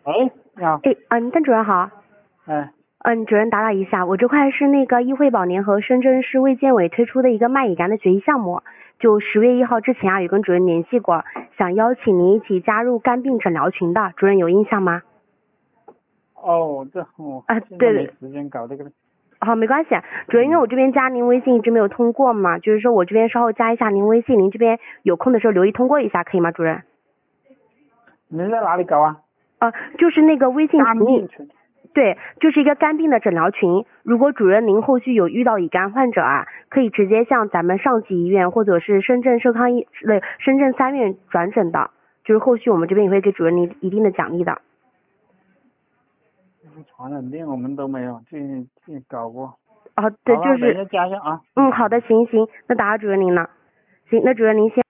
哎，你好。 邓主任好。 哎， 主任打扰一下，我这块是那个医惠保年和深圳市卫健委推出的一个麦乙肝的学习项目，就10月1号之前有跟主任联系过，想邀请您一起加入肝病诊疗群的，主任有印象吗？ 哦，现在没对。 时间搞这个了。 好，没关系，主任，因为我这边加您微信一直没有通过嘛，就是说我这边稍后加一下您微信，您这边有空的时候留意通过一下，可以吗，主任？ 你在哪里搞啊？ 就是那个微信肝群里。 病群。 对，就是一个肝病的诊疗群。如果主任您后续有遇到乙肝患者啊，可以直接向咱们上级医院或者是深圳深圳3院转诊的，就是后续我们这边也会给主任您一定的奖励的。 传染病我们都没有去搞过。 对， 好了， 就是。 等一下加一下啊。 好的，行，那打扰主任您了。行，那主任您先。